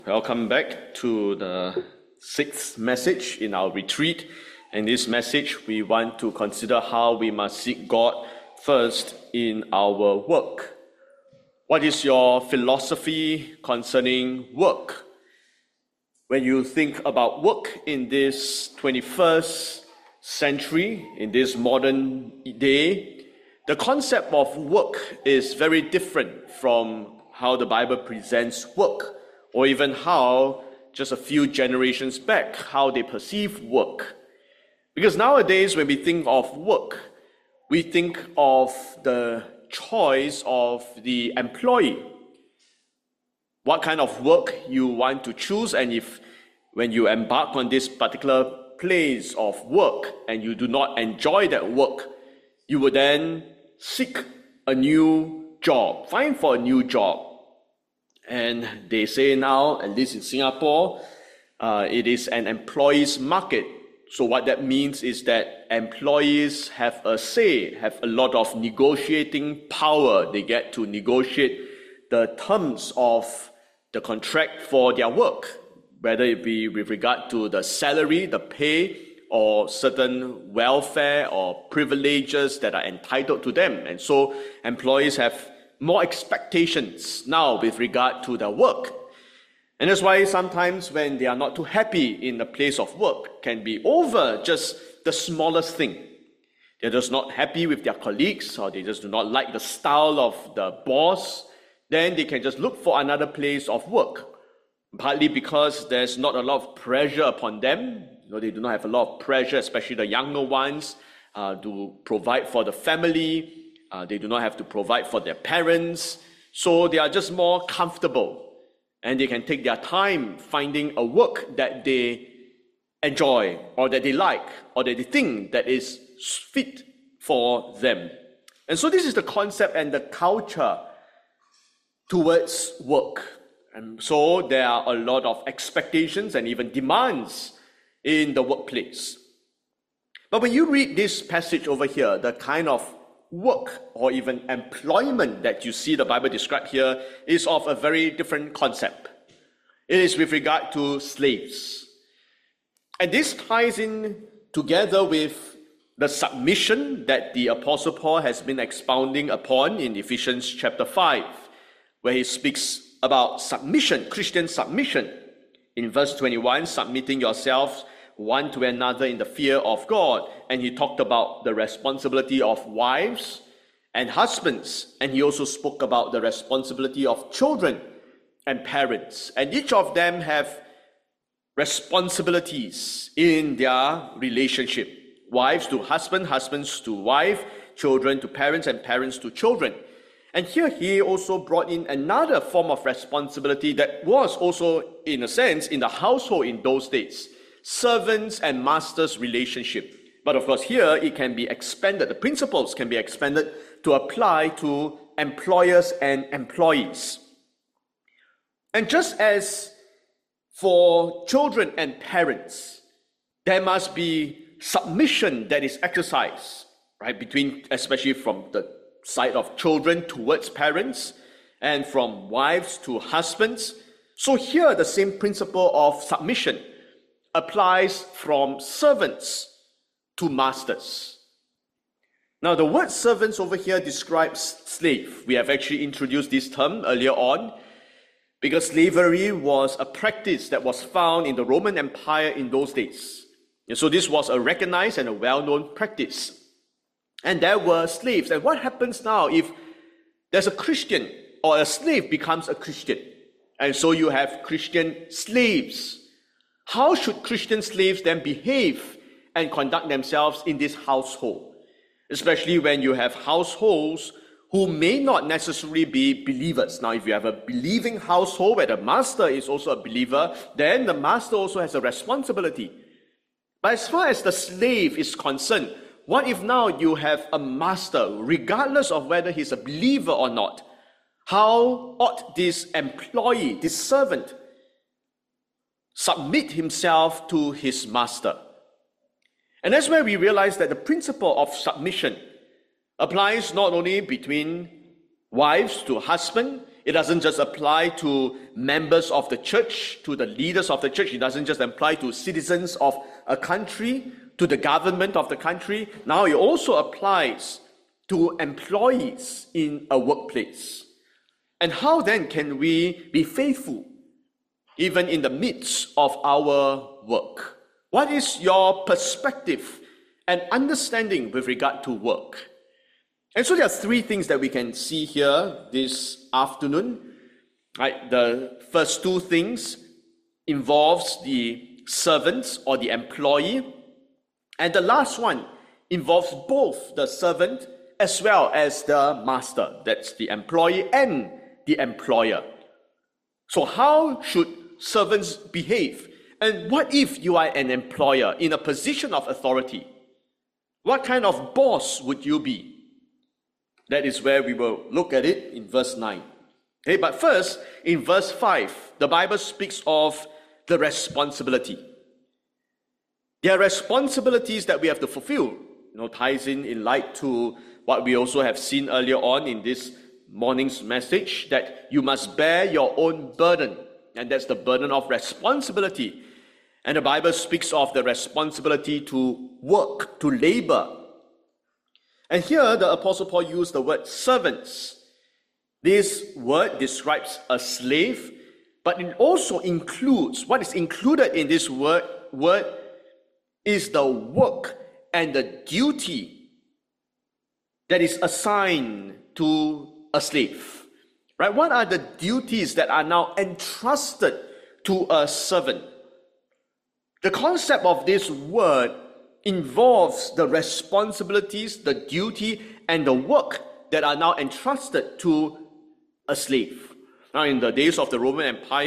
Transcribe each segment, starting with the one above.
Welcome back to the sixth message in our retreat. In this message, we want to consider how we must seek God first in our work. What is your philosophy concerning work? When you think about work in this 21st century, in this modern day, the concept of work is very different from how the Bible presents work, or even how just a few generations back, how they perceive work. Because nowadays, when we think of work, we think of the choice of the employee. What kind of work you want to choose, and if when you embark on this particular place of work and you do not enjoy that work, you will then seek a new job, find for a new job. And they say now, at least in Singapore, it is an employee's market. So what that means is that employees have a say, have a lot of negotiating power. They get to negotiate the terms of the contract for their work, whether it be with regard to the salary, the pay, or certain welfare or privileges that are entitled to them. And so employees have more expectations now with regard to their work. And that's why sometimes when they are not too happy in the place of work, can be over just the smallest thing. They're just not happy with their colleagues, or they just do not like the style of the boss, then they can just look for another place of work. Partly because there's not a lot of pressure upon them. They do not have a lot of pressure, especially the younger ones, to provide for the family. They do not have to provide for their parents, so they are just more comfortable, and they can take their time finding a work that they enjoy, or that they like, or that they think that is fit for them. And so this is the concept and the culture towards work. And so there are a lot of expectations and even demands in the workplace. But when you read this passage over here, the kind of work or even employment that you see the Bible described here is of a very different concept. It is with regard to slaves. And this ties in together with the submission that the Apostle Paul has been expounding upon in Ephesians chapter 5, where he speaks about submission, Christian submission. In verse 21, submitting yourselves one to another in the fear of God. And he talked about the responsibility of wives and husbands. And he also spoke about the responsibility of children and parents. And each of them have responsibilities in their relationship. Wives to husband, husbands to wife, children to parents, and parents to children. And here he also brought in another form of responsibility that was also, in a sense, in the household in those days. Servants and masters relationship. But of course here it can be expanded, the principles can be expanded to apply to employers and employees. And just as for children and parents, there must be submission that is exercised, right, between, especially from the side of children towards parents, and from wives to husbands. So here the same principle of submission applies from servants to masters. Now the word servants over here describes slave. We have actually introduced this term earlier on because slavery was a practice that was found in the Roman Empire in those days. And so this was a recognized and a well-known practice. And there were slaves. And what happens now if there's a Christian or a slave becomes a Christian? And so you have Christian slaves. How should Christian slaves then behave and conduct themselves in this household? Especially when you have households who may not necessarily be believers. Now, if you have a believing household where the master is also a believer, then the master also has a responsibility. But as far as the slave is concerned, what if now you have a master, regardless of whether he's a believer or not? How ought this employee, this servant, submit himself to his master? And that's where we realize that the principle of submission applies not only between wives to husband, It doesn't just apply to members of the church, to the leaders of the church. It doesn't just apply to citizens of a country, to the government of the country. Now it also applies to employees in a workplace. And how then can we be faithful even in the midst of our work? What is your perspective and understanding with regard to work? And so there are three things that we can see here this afternoon. Right? The first two things involves the servants or the employee. And the last one involves both the servant as well as the master. That's the employee and the employer. So how should servants behave? And what if you are an employer in a position of authority? What kind of boss would you be? That is where we will look at it in verse 9. Okay, but first, in verse 5, the Bible speaks of the responsibility. There are responsibilities that we have to fulfill. Ties in light to what we also have seen earlier on in this morning's message, that you must bear your own burden. And that's the burden of responsibility. And the Bible speaks of the responsibility to work, to labor. And here the Apostle Paul used the word servants. This word describes a slave, but it also includes, what is included in this word is the work and the duty that is assigned to a slave. Right? What are the duties that are now entrusted to a servant? The concept of this word involves the responsibilities, the duty, and the work that are now entrusted to a slave. Now, in the days of the Roman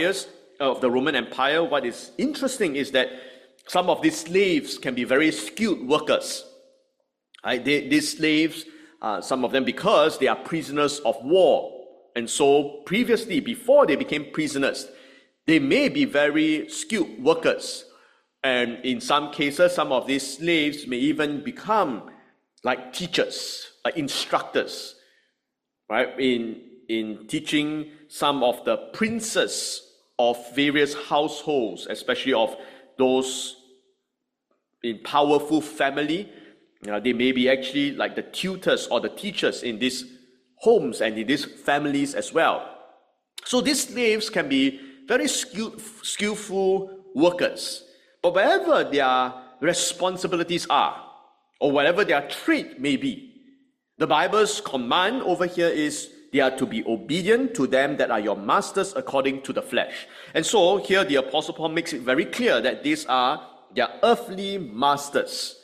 Empire, what is interesting is that some of these slaves can be very skilled workers. Right? These slaves, some of them because they are prisoners of war. And so previously, before they became prisoners, they may be very skilled workers. And in some cases, some of these slaves may even become like teachers, like instructors, right? In teaching some of the princes of various households, especially of those in powerful family. They may be actually like the tutors or the teachers in these homes and in these families as well. So these slaves can be very skillful workers. But wherever their responsibilities are, or whatever their trait may be, the Bible's command over here is they are to be obedient to them that are your masters according to the flesh. And so here the Apostle Paul makes it very clear that these are their earthly masters.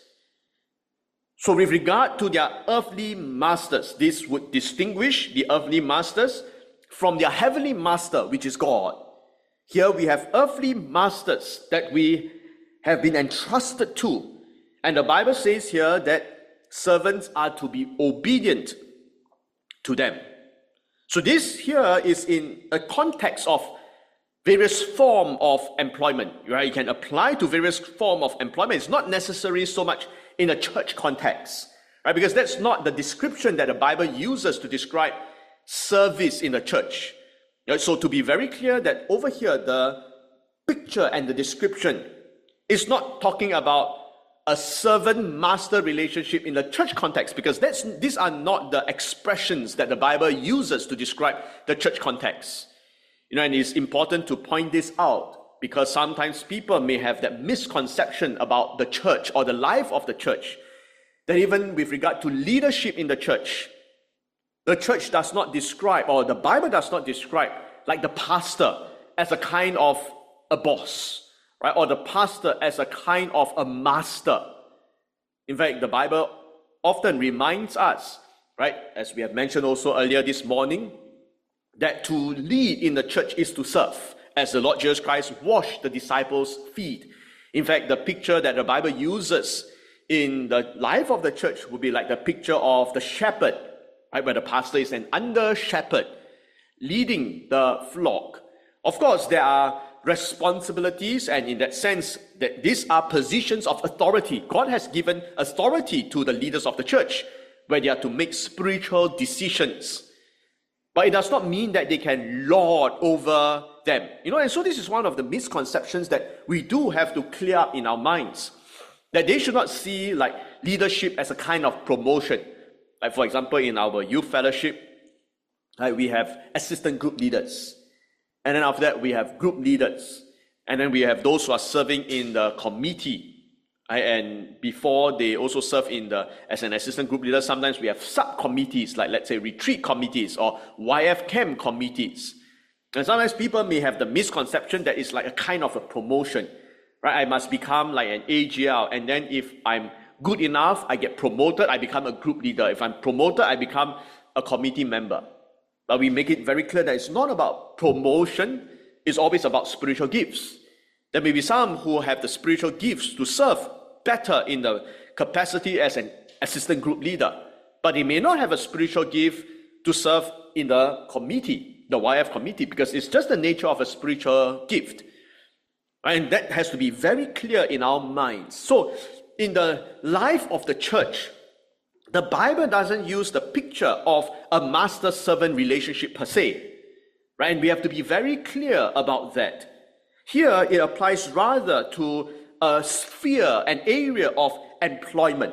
So with regard to their earthly masters, this would distinguish the earthly masters from their heavenly master, which is God. Here we have earthly masters that we have been entrusted to. And the Bible says here that servants are to be obedient to them. So this here is in a context of various form of employment, right? You can apply to various form of employment. It's not necessary so much in a church context, right? Because that's not the description that the Bible uses to describe service in the church. Right? So to be very clear that over here, the picture and the description is not talking about a servant-master relationship in the church context, because these are not the expressions that the Bible uses to describe the church context. And it's important to point this out, because sometimes people may have that misconception about the church or the life of the church, that even with regard to leadership in the church does not describe, or the Bible does not describe, like the pastor as a kind of a boss, right? Or the pastor as a kind of a master. In fact, the Bible often reminds us, right, as we have mentioned also earlier this morning, that to lead in the church is to serve, as the Lord Jesus Christ washed the disciples' feet. In fact, the picture that the Bible uses in the life of the church would be like the picture of the shepherd, right, where the pastor is an under-shepherd leading the flock. Of course, there are responsibilities, and in that sense, that these are positions of authority. God has given authority to the leaders of the church, where they are to make spiritual decisions. but it does not mean that they can lord over them. And so this is one of the misconceptions that we do have to clear up in our minds, that they should not see like leadership as a kind of promotion. Like for example, in our youth fellowship, we have assistant group leaders. And then after that, we have group leaders. And then we have those who are serving in the committee. And before they also serve as an assistant group leader, sometimes we have subcommittees, like let's say retreat committees or YF camp committees. And sometimes people may have the misconception that it's like a kind of a promotion, right? I must become like an AGL, and then if I'm good enough, I get promoted, I become a group leader. If I'm promoted, I become a committee member. But we make it very clear that it's not about promotion, it's always about spiritual gifts. There may be some who have the spiritual gifts to serve better in the capacity as an assistant group leader, but they may not have a spiritual gift to serve in the committee, the YF committee, because it's just the nature of a spiritual gift. And that has to be very clear in our minds. So in the life of the church, the Bible doesn't use the picture of a master-servant relationship per se, right? And we have to be very clear about that. Here, it applies rather to a sphere, an area of employment.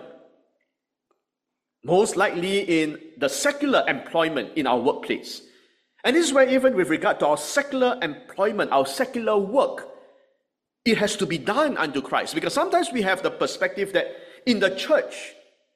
Most likely in the secular employment in our workplace. And this is where even with regard to our secular employment, our secular work, it has to be done unto Christ. Because sometimes we have the perspective that in the church,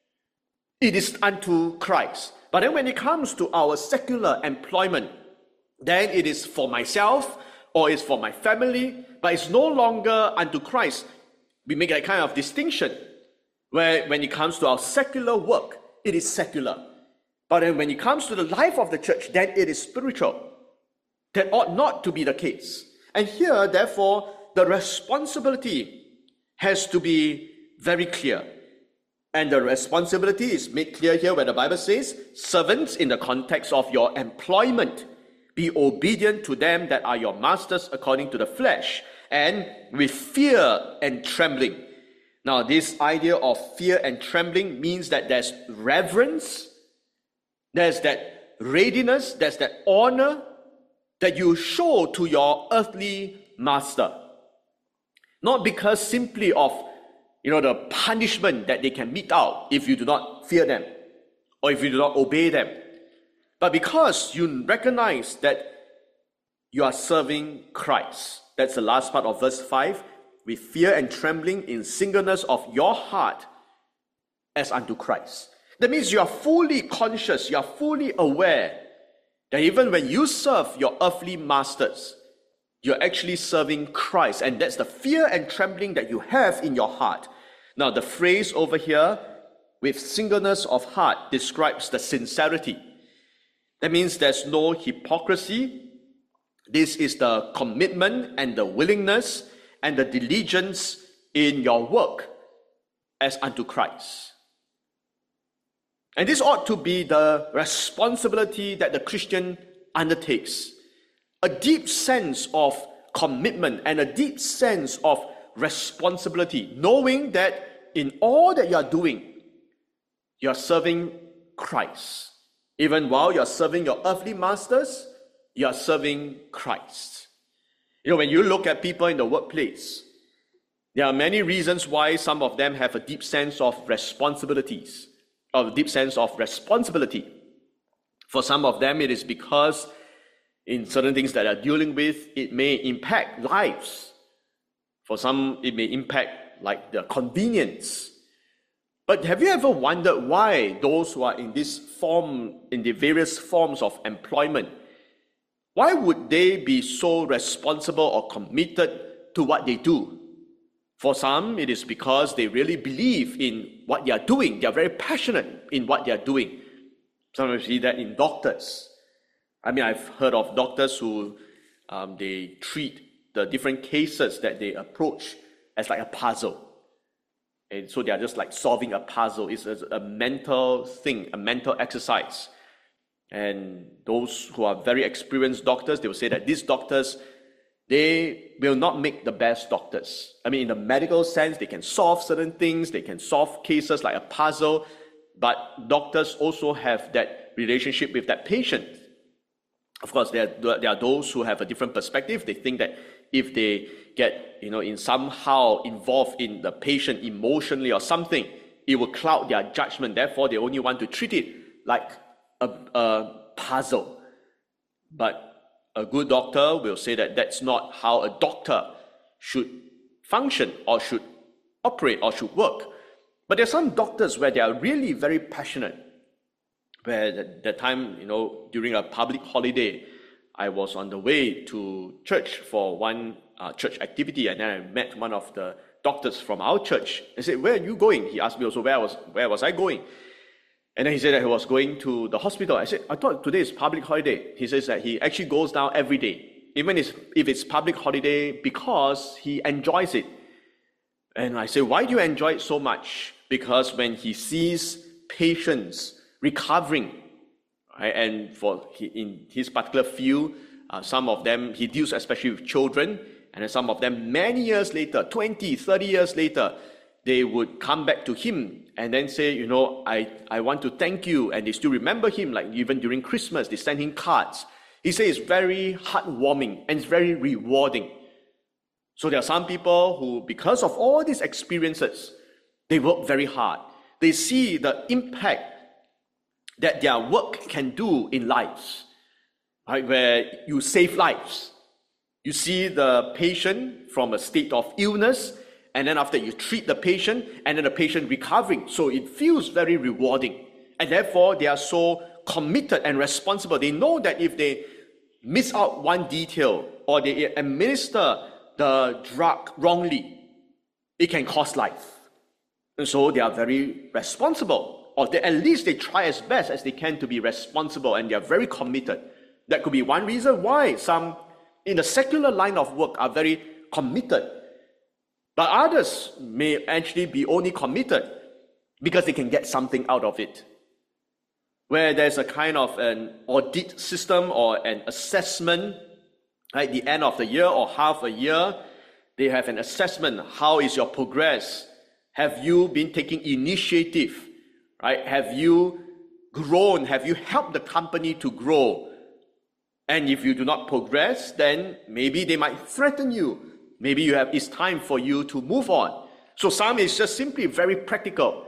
it is unto Christ. But then when it comes to our secular employment, then it is for myself or it's for my family, but it's no longer unto Christ. We make that kind of distinction where when it comes to our secular work, it is secular. But then when it comes to the life of the church, then it is spiritual. That ought not to be the case. And here, therefore, the responsibility has to be very clear. And the responsibility is made clear here where the Bible says, servants in the context of your employment, be obedient to them that are your masters according to the flesh, and with fear and trembling. Now, this idea of fear and trembling means that there's reverence, there's that readiness, there's that honor that you show to your earthly master. Not because simply of the punishment that they can mete out if you do not fear them or if you do not obey them, but because you recognize that you are serving Christ. That's the last part of verse 5. With fear and trembling in singleness of your heart as unto Christ. That means you are fully conscious, you are fully aware that even when you serve your earthly masters, you're actually serving Christ. And that's the fear and trembling that you have in your heart. Now, the phrase over here, with singleness of heart, describes the sincerity. That means there's no hypocrisy. This is the commitment and the willingness and the diligence in your work as unto Christ. And this ought to be the responsibility that the Christian undertakes. A deep sense of commitment and a deep sense of responsibility, knowing that in all that you are doing, you are serving Christ. Even while you are serving your earthly masters, you are serving Christ. When you look at people in the workplace, there are many reasons why some of them have a deep sense of responsibilities, or a deep sense of responsibility. For some of them, it is because in certain things that they're dealing with, it may impact lives. For some, it may impact like the convenience. But have you ever wondered why those who are in the various forms of employment, why would they be so responsible or committed to what they do? For some, it is because they really believe in what they are doing. They are very passionate in what they are doing. Sometimes we see that in doctors. I've heard of doctors who they treat the different cases that they approach as like a puzzle. And so they are just like solving a puzzle. It's a mental thing, a mental exercise. And those who are very experienced doctors, they will say that these doctors, they will not make the best doctors. In the medical sense, they can solve certain things, they can solve cases like a puzzle, but doctors also have that relationship with that patient. Of course, there are those who have a different perspective. They think that if they get, in somehow involved in the patient emotionally or something, it will cloud their judgment. Therefore, they only want to treat it like a puzzle. But a good doctor will say that that's not how a doctor should function or should operate or should work. But there are some doctors where they are really very passionate. Where that time, during a public holiday, I was on the way to church for one church activity, and then I met one of the doctors from our church. I said, "Where are you going?" He asked me also, where was I going? And then he said that he was going to the hospital. I said, "I thought today is public holiday." He says that he actually goes down every day, even if it's public holiday, because he enjoys it. And I said, "Why do you enjoy it so much?" Because when he sees patients recovering, right? And in his particular field, some of them, he deals especially with children, and then some of them many years later, 20, 30 years later, they would come back to him and then say, I want to thank you. And they still remember him, like even during Christmas, they send him cards. He says it's very heartwarming and it's very rewarding. So there are some people who, because of all these experiences, they work very hard. They see the impact that their work can do in lives, right? Where you save lives. You see the patient from a state of illness, and then after you treat the patient, and then the patient recovering. So it feels very rewarding. And therefore, they are so committed and responsible. They know that if they miss out one detail or they administer the drug wrongly, it can cost life. And so they are very responsible. Or at least they try as best as they can to be responsible, and they are very committed. That could be one reason why some in the secular line of work are very committed. But others may actually be only committed because they can get something out of it. Where there's a kind of an audit system or an assessment, right? At the end of the year or half a year, they have an assessment. How is your progress? Have you been taking initiative? Right? Have you grown? Have you helped the company to grow? And if you do not progress, then maybe they might threaten you. Maybe it's time for you to move on. So some is just simply very practical.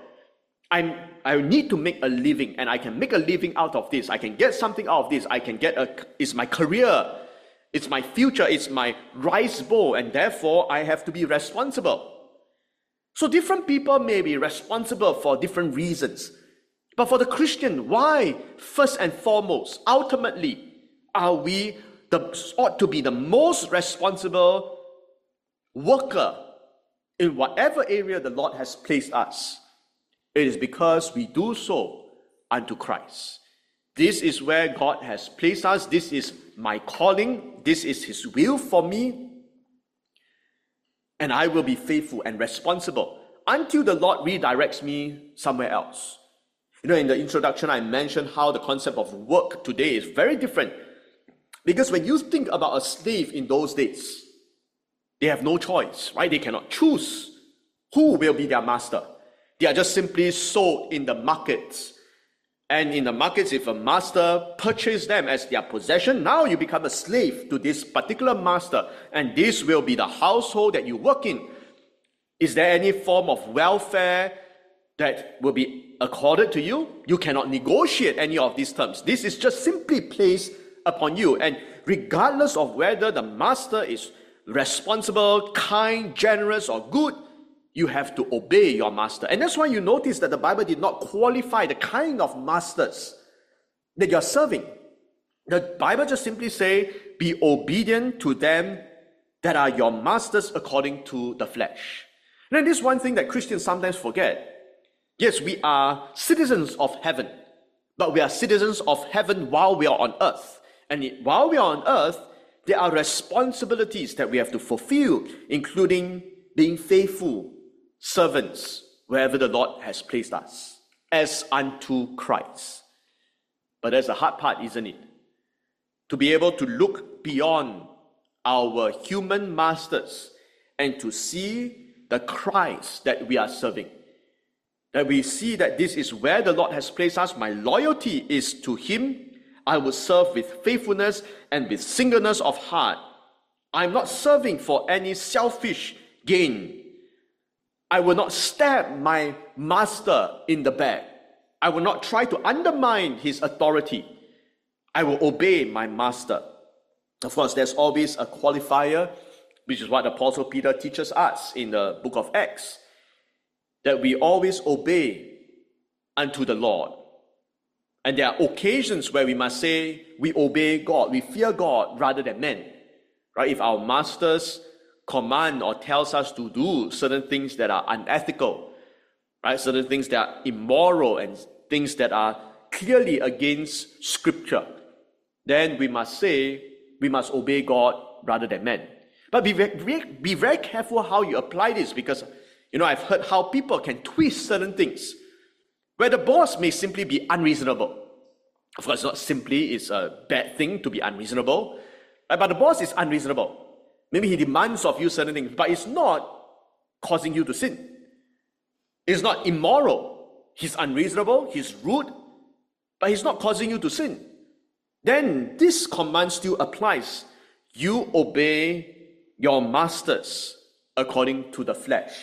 I need to make a living, and I can make a living out of this. I can get something out of this. It's my career. It's my future. It's my rice bowl, and therefore I have to be responsible. So different people may be responsible for different reasons. But for the Christian, why, first and foremost, ultimately, ought to be the most responsible worker in whatever area the Lord has placed us? It is because we do so unto Christ. This is where God has placed us. This is my calling. This is His will for me. And I will be faithful and responsible until the Lord redirects me somewhere else. In the introduction, I mentioned how the concept of work today is very different. Because when you think about a slave in those days, they have no choice, right? They cannot choose who will be their master. They are just simply sold in the markets. And in the markets, if a master purchased them as their possession, now you become a slave to this particular master, and this will be the household that you work in. Is there any form of welfare that will be accorded to you? You cannot negotiate any of these terms. This is just simply placed upon you. And regardless of whether the master is responsible, kind, generous, or good, you have to obey your master. And that's why you notice that the Bible did not qualify the kind of masters that you're serving. The Bible just simply say, be obedient to them that are your masters according to the flesh. And this is one thing that Christians sometimes forget. Yes, we are citizens of heaven, but we are citizens of heaven while we are on earth. And while we are on earth, there are responsibilities that we have to fulfill, including being faithful servants wherever the Lord has placed us, as unto Christ. But that's the hard part, isn't it? To be able to look beyond our human masters and to see the Christ that we are serving. That we see that this is where the Lord has placed us. My loyalty is to Him. I will serve with faithfulness and with singleness of heart. I'm not serving for any selfish gain. I will not stab my master in the back. I will not try to undermine his authority. I will obey my master. Of course, there's always a qualifier, which is what Apostle Peter teaches us in the book of Acts, that we always obey unto the Lord. And there are occasions where we must say we obey God, we fear God rather than men. Right? If our masters command or tells us to do certain things that are unethical, right? Certain things that are immoral and things that are clearly against Scripture, then we must say we must obey God rather than men. But be very careful how you apply this, because I've heard how people can twist certain things where the boss may simply be unreasonable. Of course, not simply it's a bad thing to be unreasonable, right? But the boss is unreasonable. Maybe he demands of you certain things, but it's not causing you to sin. It's not immoral. He's unreasonable, he's rude, but he's not causing you to sin. Then this command still applies. You obey your masters according to the flesh.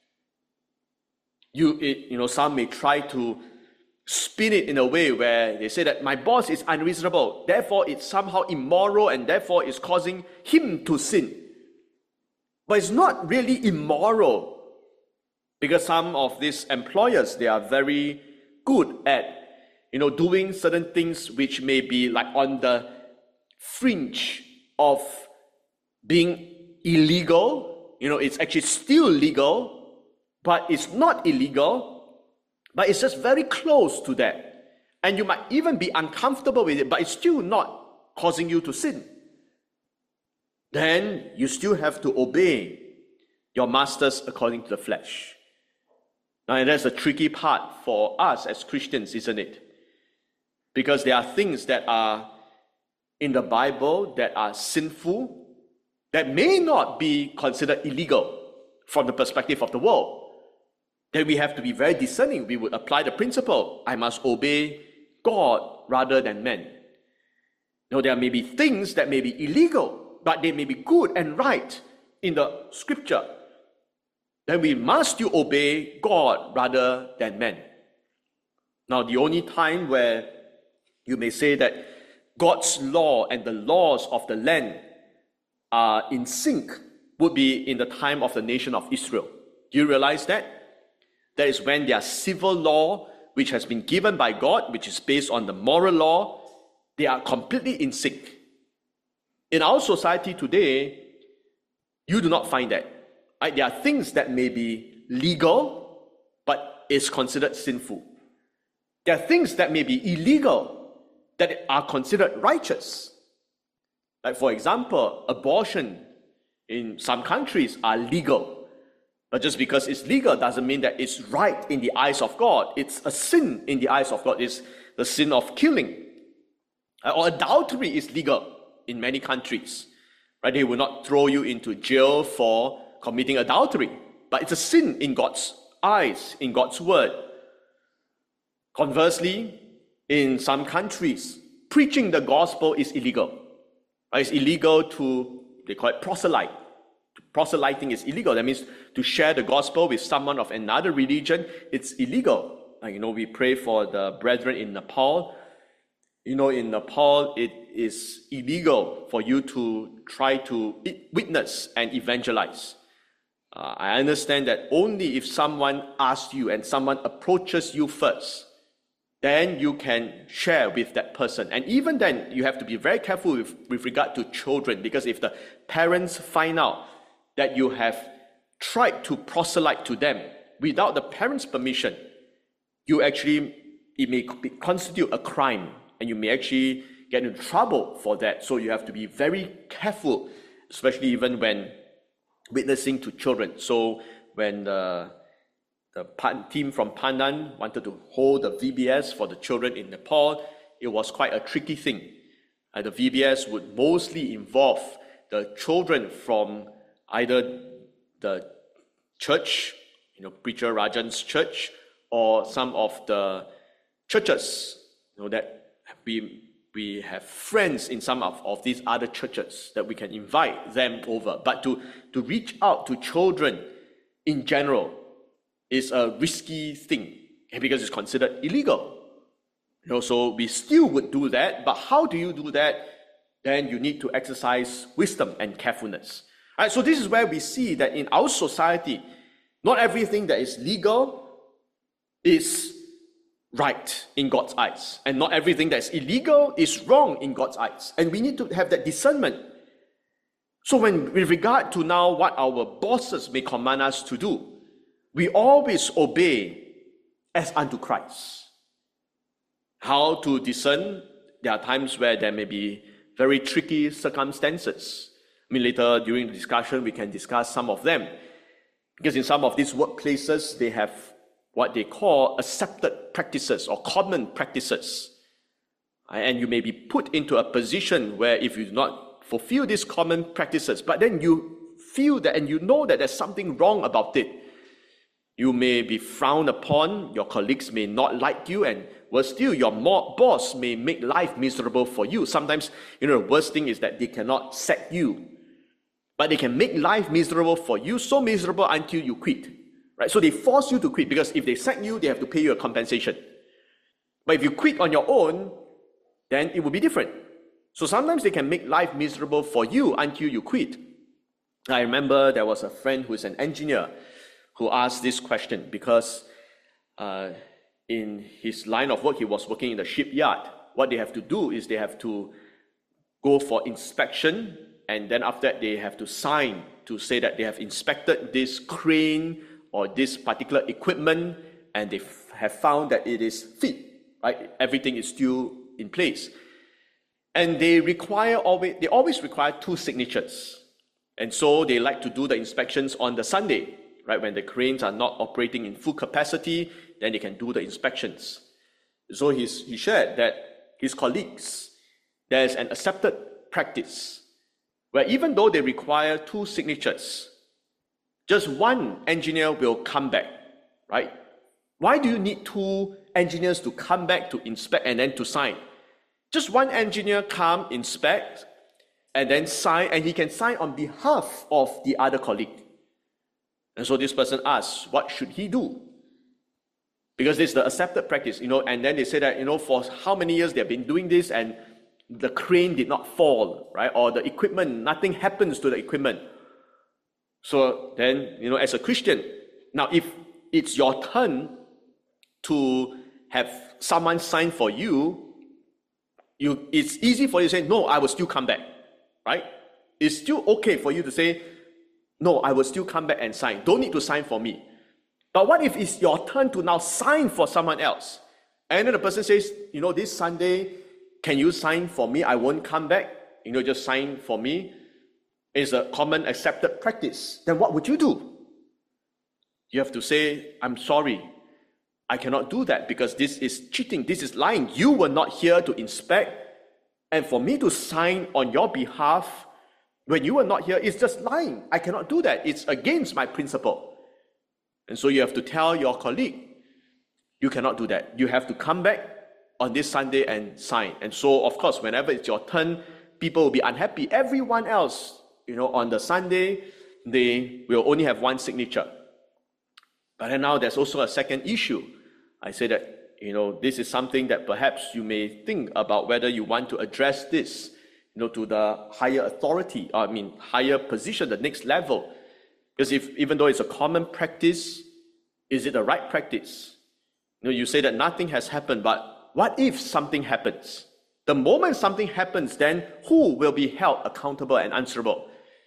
Some may try to spin it in a way where they say that my boss is unreasonable, therefore it's somehow immoral, and therefore it's causing him to sin. But it's not really immoral, because some of these employers, they are very good at doing certain things which may be like on the fringe of being illegal. It's actually still legal, but it's not illegal, but it's just very close to that. And you might even be uncomfortable with it, but it's still not causing you to sin. Then you still have to obey your masters according to the flesh. Now, and that's a tricky part for us as Christians, isn't it? Because there are things that are in the Bible that are sinful, that may not be considered illegal from the perspective of the world. Then we have to be very discerning. We would apply the principle, I must obey God rather than men. There may be things that may be illegal, but they may be good and right in the Scripture. Then we must still obey God rather than men. Now, the only time where you may say that God's law and the laws of the land are in sync would be in the time of the nation of Israel. Do you realize that? That is when their civil law, which has been given by God, which is based on the moral law, they are completely in sync. In our society today, you do not find that. Right? There are things that may be legal, but is considered sinful. There are things that may be illegal, that are considered righteous. Like, for example, abortion in some countries are legal. But just because it's legal doesn't mean that it's right in the eyes of God. It's a sin in the eyes of God. It's the sin of killing. Or adultery is legal in many countries. Right? They will not throw you into jail for committing adultery. But it's a sin in God's eyes, in God's word. Conversely, in some countries, preaching the gospel is illegal. It's illegal they call it proselyte. Proselyting is illegal. That means to share the gospel with someone of another religion, it's illegal. We pray for the brethren in Nepal. In Nepal, it is illegal for you to try to witness and evangelize. I understand that only if someone asks you and someone approaches you first, then you can share with that person. And even then, you have to be very careful with regard to children, because if the parents find out that you have tried to proselyte to them without the parents' permission, it may constitute a crime, and you may actually get into trouble for that. So you have to be very careful, especially even when witnessing to children. So when the team from Pandan wanted to hold the VBS for the children in Nepal, it was quite a tricky thing. The VBS would mostly involve the children from either the church, Preacher Rajan's church, or some of the churches, that have been we have friends in some of these other churches that we can invite them over. But to reach out to children in general is a risky thing because it's considered illegal. So we still would do that, but how do you do that? Then you need to exercise wisdom and carefulness. All right, so this is where we see that in our society, not everything that is legal is right in God's eyes, and not everything that's illegal is wrong in God's eyes. And we need to have that discernment. So when with regard to now what our bosses may command us to do, we always obey as unto Christ. How to discern? There are times where there may be very tricky circumstances. Later during the discussion, we can discuss some of them. Because in some of these workplaces, they have what they call accepted practices or common practices. And you may be put into a position where if you do not fulfill these common practices, but then you feel that and you know that there's something wrong about it, you may be frowned upon, your colleagues may not like you, and worse still, your boss may make life miserable for you. Sometimes, the worst thing is that they cannot sack you, but they can make life miserable for you, so miserable until you quit. Right? So they force you to quit because if they sack you, they have to pay you a compensation. But if you quit on your own, then it will be different. So sometimes they can make life miserable for you until you quit. I remember there was a friend who is an engineer who asked this question because in his line of work, he was working in the shipyard. What they have to do is they have to go for inspection, and then after that they have to sign to say that they have inspected this crane or this particular equipment, and they have found that it is fit, right? Everything is still in place. And they always require 2 signatures. And so they like to do the inspections on the Sunday, right? When the cranes are not operating in full capacity, then they can do the inspections. So he shared that his colleagues, there's an accepted practice where even though they require 2 signatures, just one engineer will come back, right? Why do you need 2 engineers to come back to inspect and then to sign? Just one engineer come, inspect, and then sign, and he can sign on behalf of the other colleague. And so this person asks, what should he do? Because this is the accepted practice, and then they say that, for how many years they've been doing this and the crane did not fall, right? Or the equipment, nothing happens to the equipment. So then, as a Christian, now if it's your turn to have someone sign for you, it's easy for you to say, no, I will still come back, right? It's still okay for you to say, no, I will still come back and sign. Don't need to sign for me. But what if it's your turn to now sign for someone else? And then the person says, this Sunday, can you sign for me? I won't come back. Just sign for me. It's a common accepted practice. Then what would you do? You have to say, I'm sorry. I cannot do that because this is cheating. This is lying. You were not here to inspect. And for me to sign on your behalf when you were not here is just lying. I cannot do that. It's against my principle. And so you have to tell your colleague, you cannot do that. You have to come back on this Sunday and sign. And so, of course, whenever it's your turn, people will be unhappy. Everyone else, on the Sunday, they will only have 1 signature. But then now there's also a second issue. I say that, this is something that perhaps you may think about whether you want to address this, to the higher authority, higher position, the next level. Because even though it's a common practice, is it the right practice? You say that nothing has happened, but what if something happens? The moment something happens, then who will be held accountable and answerable?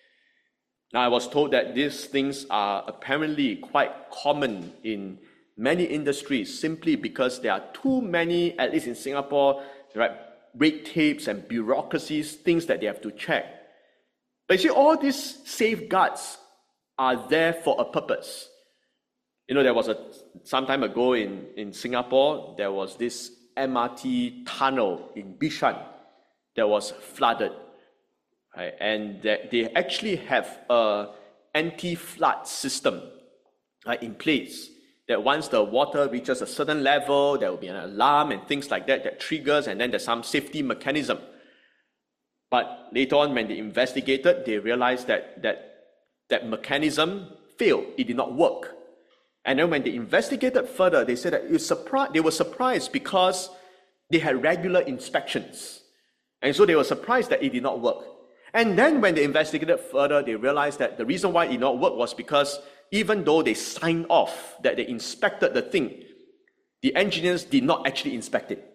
Now, I was told that these things are apparently quite common in many industries simply because there are too many, at least in Singapore, right, red tapes and bureaucracies, things that they have to check. But you see, all these safeguards are there for a purpose. There was some time ago in Singapore, there was this MRT tunnel in Bishan that was flooded. Right? And they actually have an anti-flood system in place. that once the water reaches a certain level, there will be an alarm and things like that that triggers, and then there's some safety mechanism. But later on, when they investigated, they realized that mechanism failed. It did not work. And then when they investigated further, they said that they were surprised because they had regular inspections. And so they were surprised that it did not work. And then when they investigated further, they realized that the reason why it did not work was because even though they signed off that they inspected the thing, the engineers did not actually inspect it.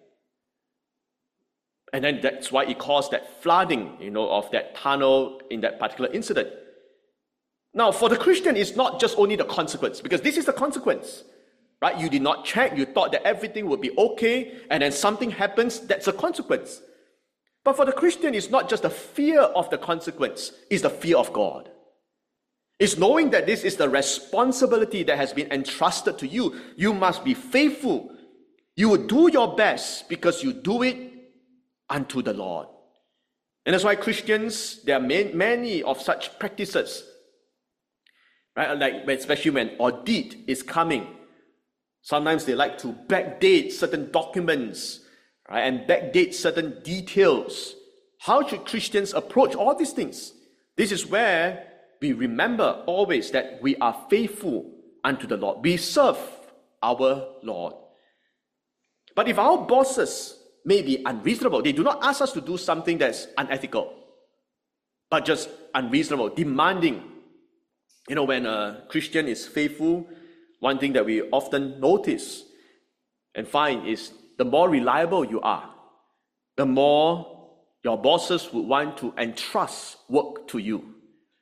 And then that's why it caused that flooding, of that tunnel in that particular incident. Now, for the Christian, it's not just only the consequence, because this is the consequence, right? You did not check, you thought that everything would be okay, and then something happens, that's a consequence. But for the Christian, it's not just the fear of the consequence, it's the fear of God. It's knowing that this is the responsibility that has been entrusted to you. You must be faithful. You will do your best because you do it unto the Lord. And that's why Christians, there are many of such practices, right? Like especially when audit is coming, sometimes they like to backdate certain documents, right? And backdate certain details. How should Christians approach all these things? This is where we remember always that we are faithful unto the Lord. We serve our Lord. But if our bosses may be unreasonable, they do not ask us to do something that's unethical, but just unreasonable, demanding. When a Christian is faithful, one thing that we often notice and find is the more reliable you are, the more your bosses would want to entrust work to you.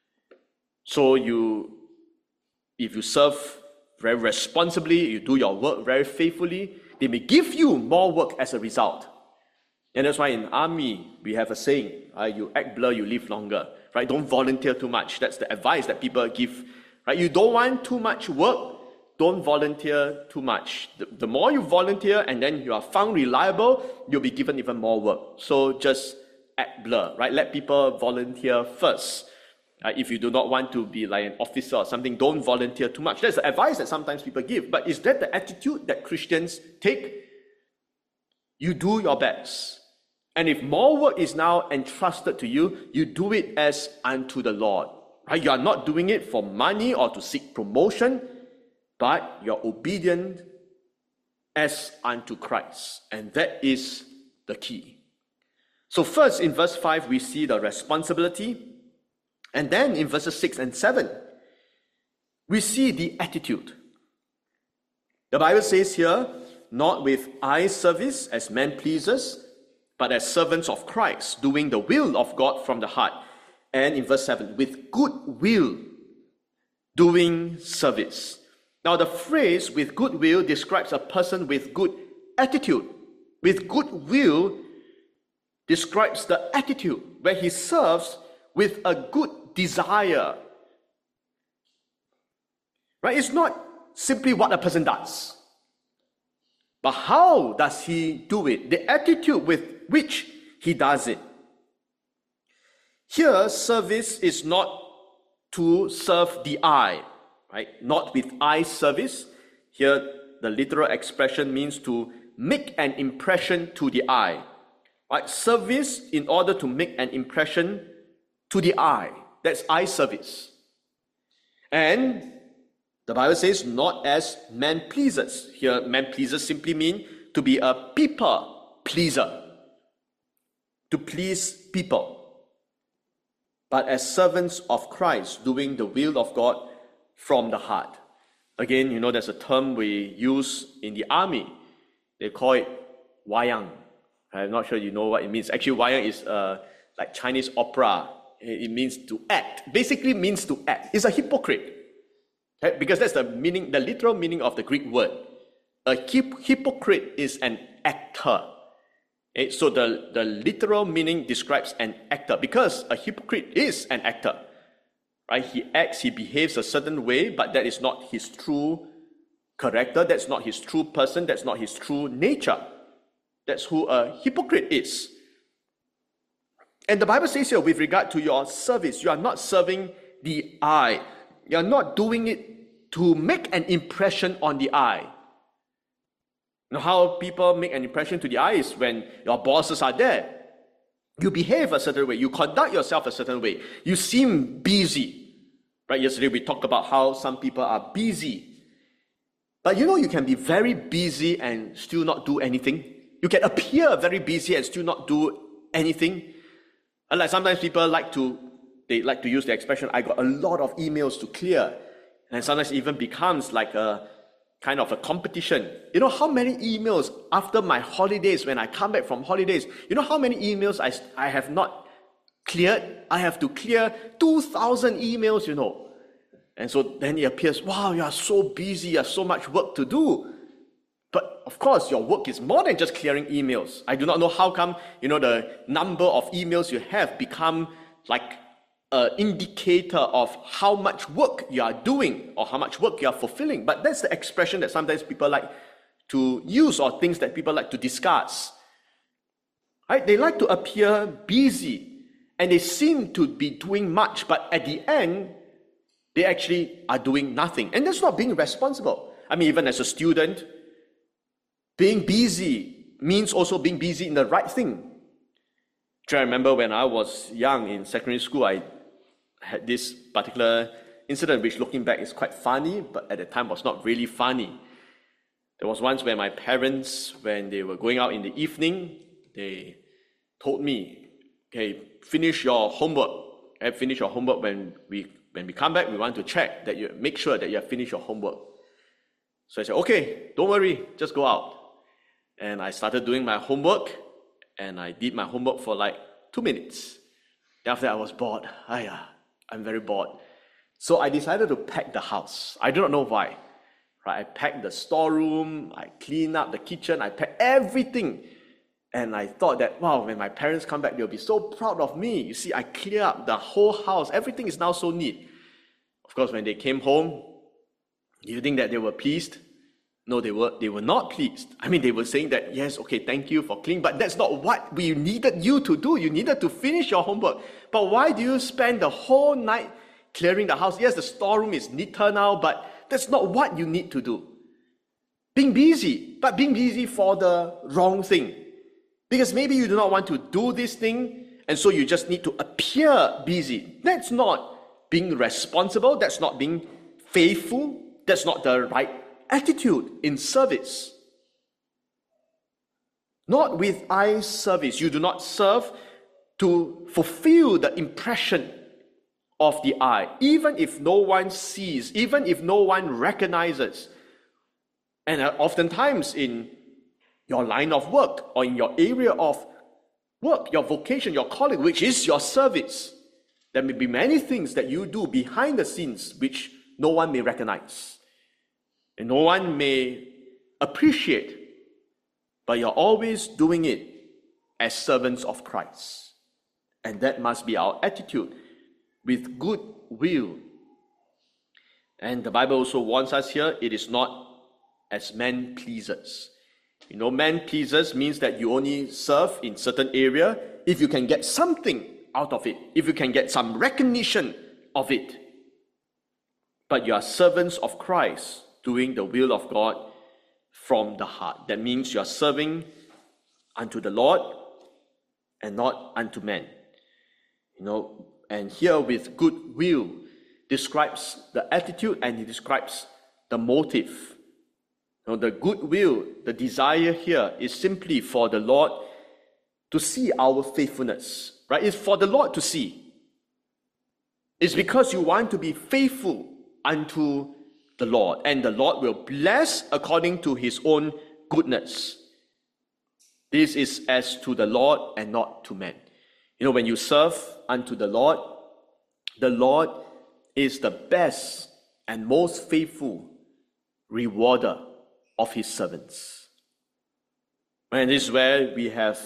So if you serve very responsibly, you do your work very faithfully, they may give you more work as a result. And that's why in army, we have a saying, you act blur, you live longer, right? Don't volunteer too much. That's the advice that people give, right? You don't want too much work, don't volunteer too much. The more you volunteer and then you are found reliable, you'll be given even more work. So just act blur, right? Let people volunteer first. If you do not want to be like an officer or something, don't volunteer too much. That's the advice that sometimes people give. But is that the attitude that Christians take? You do your best. And if more work is now entrusted to you, you do it as unto the Lord. Right? You are not doing it for money or to seek promotion, but you're obedient as unto Christ. And that is the key. So first, in verse 5, we see the responsibility. And then in verses 6 and 7, we see the attitude. The Bible says here, not with eye service as men pleasers, but as servants of Christ, doing the will of God from the heart. And in verse 7, with good will, doing service. Now the phrase with good will describes a person with good attitude. With good will describes the attitude where he serves with a good desire. Right? It's not simply what a person does, but how does he do it? The attitude with which he does it. Here, service is not to serve the eye, right? Not with eye service. Here, the literal expression means to make an impression to the eye. Right? Service in order to make an impression to the eye. That's eye service. And the Bible says not as man pleasers. Here, man pleasers simply mean to be a people pleaser. To please people. But as servants of Christ, doing the will of God from the heart. Again, there's a term we use in the army. They call it wayang. I'm not sure you know what it means. Actually, wayang is like Chinese opera. It means to act. Basically means to act. It's a hypocrite. Okay? Because that's the meaning, the literal meaning of the Greek word. A hypocrite is an actor. Okay? So the literal meaning describes an actor, because a hypocrite is an actor. Right? He acts, he behaves a certain way, but that is not his true character, that's not his true person, that's not his true nature. That's who a hypocrite is. And the Bible says here, with regard to your service, you are not serving the eye. You are not doing it to make an impression on the eye. You know how people make an impression to the eye is when your bosses are there. You behave a certain way, you conduct yourself a certain way, you seem busy. Right? Yesterday we talked about how some people are busy. But you can be very busy and still not do anything. You can appear very busy and still not do anything. And like sometimes people like to use the expression, I got a lot of emails to clear. And sometimes it even becomes like a kind of a competition. You know how many emails after my holidays, when I come back from holidays, you know how many emails I have not cleared? I have to clear 2,000 emails, And so then it appears, wow, you are so busy, you have so much work to do. But of course, your work is more than just clearing emails. I do not know how come, the number of emails you have become like an indicator of how much work you are doing or how much work you are fulfilling. But that's the expression that sometimes people like to use or things that people like to discuss. Right? They like to appear busy and they seem to be doing much, but at the end, they actually are doing nothing. And that's not being responsible. I mean, even as a student, being busy means also being busy in the right thing. I remember when I was young in secondary school, I had this particular incident which looking back is quite funny, but at the time was not really funny. There was once where my parents, when they were going out in the evening, they told me, okay, finish your homework. Finish your homework when we come back, we want to check that you make sure that you have finished your homework. So I said, okay, don't worry, just go out. And I started doing my homework, and I did my homework for like 2 minutes. Then after that, I was bored. I'm very bored. So I decided to pack the house. I do not know why. Right? I packed the storeroom, I cleaned up the kitchen, I packed everything. And I thought that, wow, when my parents come back, they'll be so proud of me. You see, I cleared up the whole house. Everything is now so neat. Of course, when they came home, do you think that they were pleased? No, they were not pleased. I mean, they were saying that, yes, okay, thank you for cleaning, but that's not what we needed you to do. You needed to finish your homework. But why do you spend the whole night clearing the house? Yes, the storeroom is neater now, but that's not what you need to do. Being busy, but being busy for the wrong thing. Because maybe you do not want to do this thing, and so you just need to appear busy. That's not being responsible. That's not being faithful. That's not the right attitude in service. Not with eye service. You do not serve to fulfill the impression of the eye, even if no one sees, even if no one recognizes. And oftentimes in your line of work or in your area of work, your vocation, your calling, which is your service, there may be many things that you do behind the scenes which no one may recognize and no one may appreciate, but you're always doing it as servants of Christ. And that must be our attitude, with good will. And the Bible also warns us here, it is not as men pleasers. Man pleasers means that you only serve in certain area if you can get something out of it, if you can get some recognition of it. But you are servants of Christ, doing the will of God from the heart. That means you are serving unto the Lord and not unto men. And here with good will describes the attitude and it describes the motive. The good will, the desire here is simply for the Lord to see our faithfulness, right? It's for the Lord to see. It's because you want to be faithful unto the Lord, and the Lord will bless according to his own goodness. This is as to the Lord and not to men. When you serve unto the Lord is the best and most faithful rewarder of his servants. And this is where we have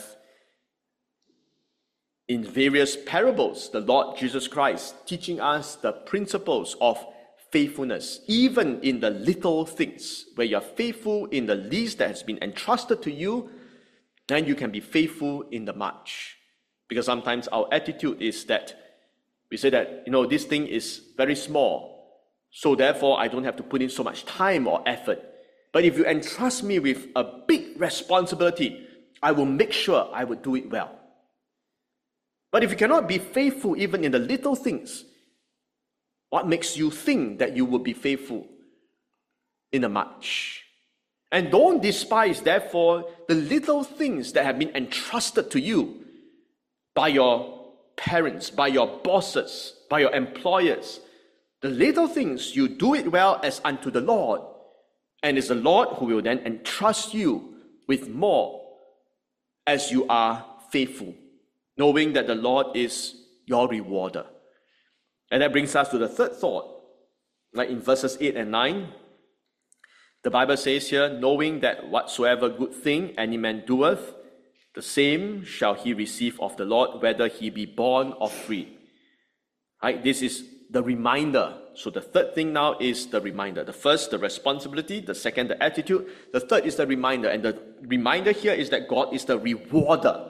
in various parables the Lord Jesus Christ teaching us the principles of faithfulness, even in the little things. Where you are faithful in the least that has been entrusted to you, then you can be faithful in the much. Because sometimes our attitude is that we say that, this thing is very small so therefore I don't have to put in so much time or effort. But if you entrust me with a big responsibility, I will make sure I will do it well. But if you cannot be faithful even in the little things, what makes you think that you will be faithful in the much? And don't despise, therefore, the little things that have been entrusted to you by your parents, by your bosses, by your employers. The little things, you do it well as unto the Lord. And it's the Lord who will then entrust you with more as you are faithful, knowing that the Lord is your rewarder. And that brings us to the third thought, like in verses 8 and 9. The Bible says here, knowing that whatsoever good thing any man doeth, the same shall he receive of the Lord, whether he be born or free. Right? This is the reminder. So the third thing now is the reminder. The first, the responsibility. The second, the attitude. The third is the reminder. And the reminder here is that God is the rewarder.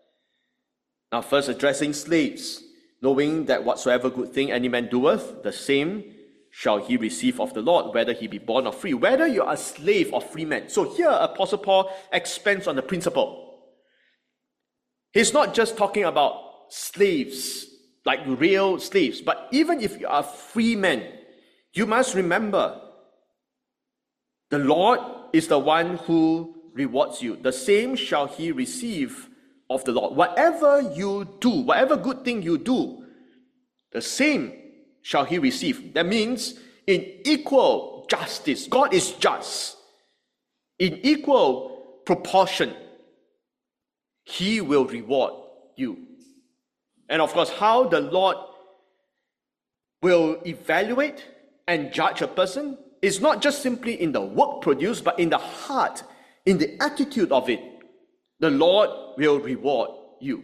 Now first addressing slaves, knowing that whatsoever good thing any man doeth, the same shall he receive of the Lord, whether he be born or free. Whether you are a slave or free man. So here Apostle Paul expands on the principle. He's not just talking about slaves, like real slaves, but even if you are a free man, you must remember the Lord is the one who rewards you. The same shall he receive of the Lord. Whatever you do, whatever good thing you do, the same shall he receive. That means in equal justice, God is just. In equal proportion, he will reward you. And of course, how the Lord will evaluate and judge a person is not just simply in the work produced, but in the heart, in the attitude of it. The Lord will reward you.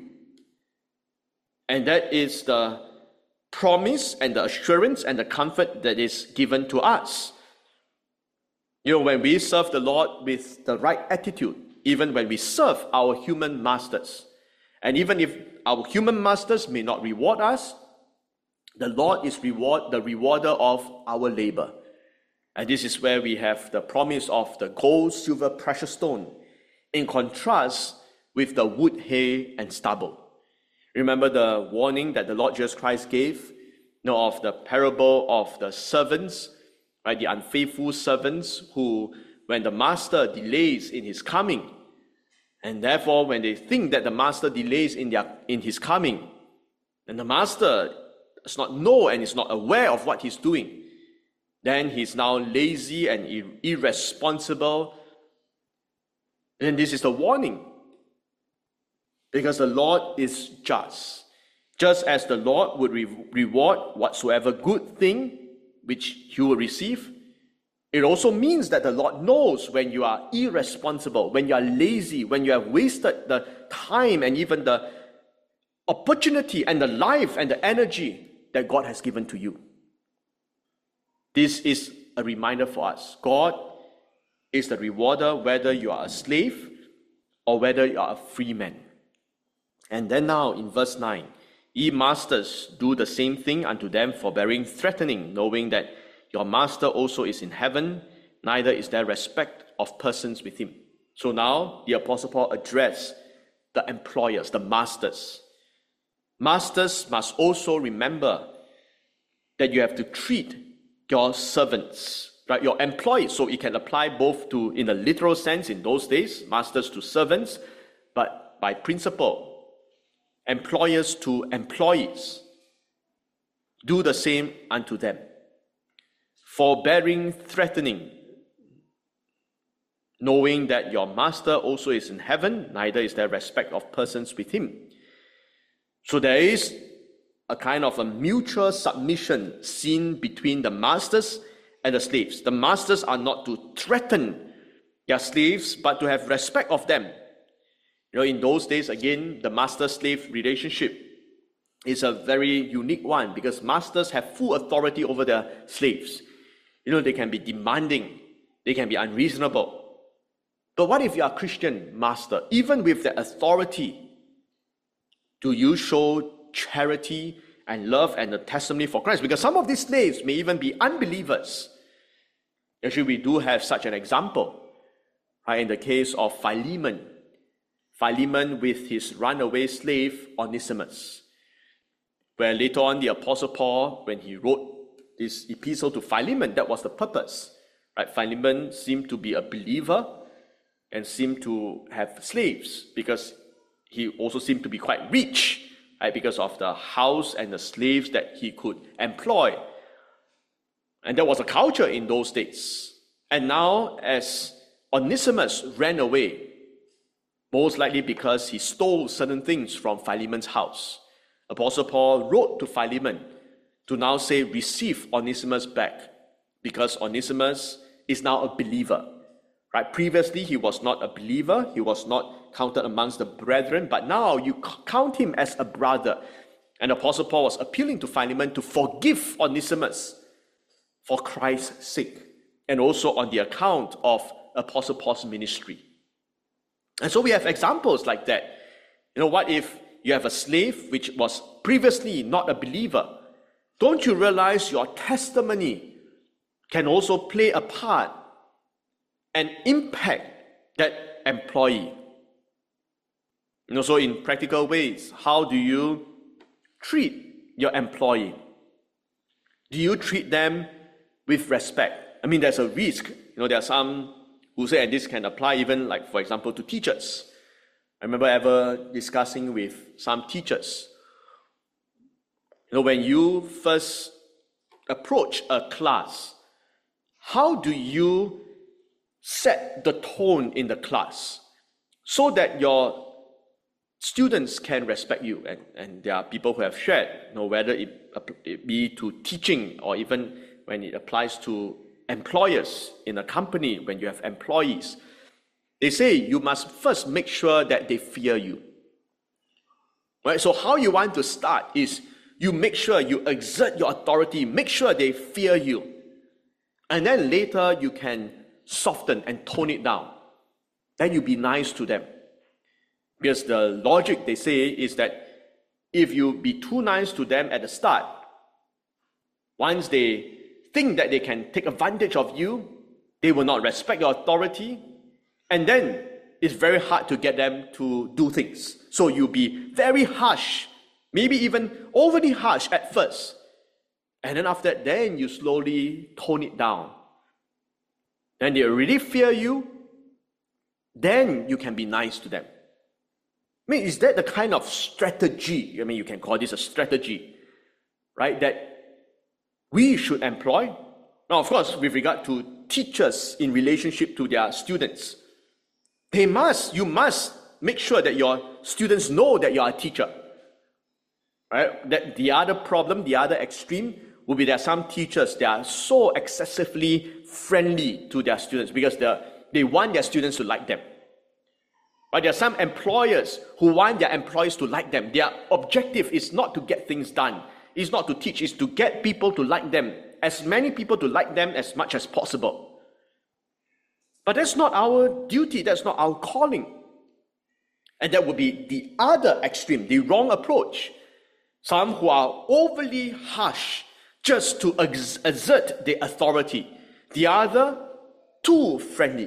And that is the promise and the assurance and the comfort that is given to us. You know, when we serve the Lord with the right attitude, even when we serve our human masters, and even if our human masters may not reward us, the Lord is the rewarder of our labor. And this is where we have the promise of the gold, silver, precious stone, in contrast with the wood, hay, and stubble. Remember the warning that the Lord Jesus Christ gave, of the parable of the servants, right? The unfaithful servants who, when the master delays in his coming, and therefore when they think that the master delays in his coming, and the master does not know and is not aware of what he's doing, then he's now lazy and irresponsible. And this is the warning. Because the Lord is just. Just as the Lord would reward whatsoever good thing which you will receive, it also means that the Lord knows when you are irresponsible, when you are lazy, when you have wasted the time and even the opportunity and the life and the energy that God has given to you. This is a reminder for us. God is the rewarder, whether you are a slave or whether you are a free man. And then now in verse 9, ye masters, do the same thing unto them, forbearing, threatening, knowing that your master also is in heaven, neither is there respect of persons with him. So now the Apostle Paul addressed the employers, the masters. Masters must also remember that you have to treat your servants, right, your employees. So it can apply both to, in a literal sense in those days, masters to servants, but by principle, employers to employees. Do the same unto them. Forbearing, threatening, knowing that your master also is in heaven, neither is there respect of persons with him. So there is a kind of a mutual submission seen between the masters and the slaves. The masters are not to threaten their slaves, but to have respect of them. In those days, again, the master-slave relationship is a very unique one because masters have full authority over their slaves. They can be demanding, they can be unreasonable. But what if you are a Christian master? Even with the authority, do you show charity and love and a testimony for Christ. Because some of these slaves may even be unbelievers. Actually, we do have such an example, right, in the case of Philemon. Philemon with his runaway slave Onesimus, where later on the Apostle Paul, when he wrote this epistle to Philemon, that was the purpose. Right? Philemon seemed to be a believer and seemed to have slaves because he also seemed to be quite rich, right, because of the house and the slaves that he could employ. And there was a culture in those days. And now, as Onesimus ran away, most likely because he stole certain things from Philemon's house, Apostle Paul wrote to Philemon to now say, receive Onesimus back, because Onesimus is now a believer. Right? Previously, he was not a believer. He was not counted amongst the brethren, but now you count him as a brother. And Apostle Paul was appealing to Philemon to forgive Onesimus for Christ's sake, and also on the account of Apostle Paul's ministry. And so we have examples like that. What if you have a slave which was previously not a believer? Don't you realize your testimony can also play a part and impact that employee? So in practical ways, how do you treat your employee? Do you treat them with respect? There's a risk. There are some who say, and this can apply even, like, for example, to teachers. I remember ever discussing with some teachers. When you first approach a class, how do you set the tone in the class so that your students can respect you? And there are people who have shared, whether it be to teaching or even when it applies to employers in a company, when you have employees, they say you must first make sure that they fear you. Right? So how you want to start is you make sure you exert your authority, make sure they fear you. And then later you can soften and tone it down. Then you be nice to them. Because the logic, they say, is that if you be too nice to them at the start, once they think that they can take advantage of you, they will not respect your authority, and then it's very hard to get them to do things. So you'll be very harsh, maybe even overly harsh at first, and then after that, then you slowly tone it down. Then they already fear you, then you can be nice to them. Is that the kind of strategy, you can call this a strategy, right, that we should employ? Now, of course, with regard to teachers in relationship to their students, you must make sure that your students know that you are a teacher. Right? That the other problem, the other extreme, will be that some teachers, they are so excessively friendly to their students because they want their students to like them. But there are some employers who want their employees to like them. Their objective is not to get things done. It's not to teach. It's to get people to like them. As many people to like them as much as possible. But that's not our duty. That's not our calling. And that would be the other extreme, the wrong approach. Some who are overly harsh just to exert their authority. The other, too friendly.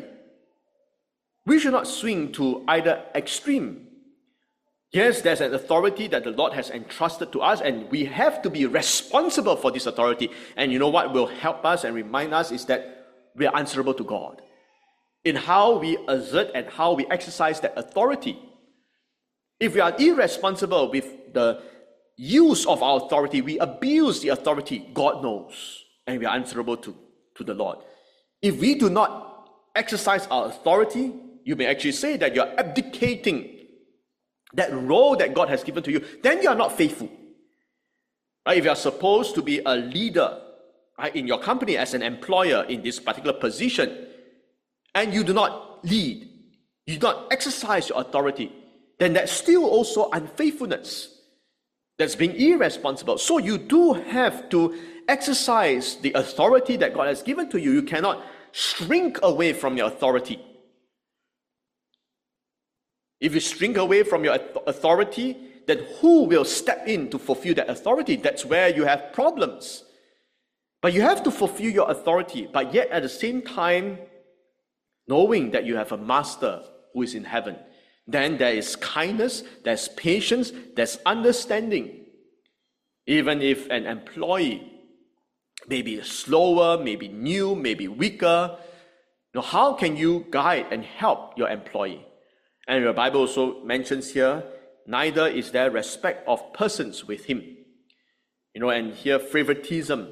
We should not swing to either extreme. Yes, there's an authority that the Lord has entrusted to us, and we have to be responsible for this authority. And you know what will help us and remind us is that we are answerable to God in how we exert and how we exercise that authority. If we are irresponsible with the use of our authority, we abuse the authority, God knows, and we are answerable to the Lord. If we do not exercise our authority, you may actually say that you are abdicating that role that God has given to you. Then you are not faithful. Right? If you are supposed to be a leader, right, in your company as an employer in this particular position, and you do not lead, you do not exercise your authority, then that's still also unfaithfulness. That's being irresponsible. So you do have to exercise the authority that God has given to you. You cannot shrink away from your authority. If you shrink away from your authority, then who will step in to fulfill that authority? That's where you have problems. But you have to fulfill your authority, but yet at the same time, knowing that you have a master who is in heaven. Then there is kindness, there's patience, there's understanding. Even if an employee may be slower, maybe new, maybe weaker, how can you guide and help your employee? And the Bible also mentions here, neither is there respect of persons with him. And here favoritism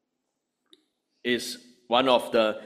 is one of the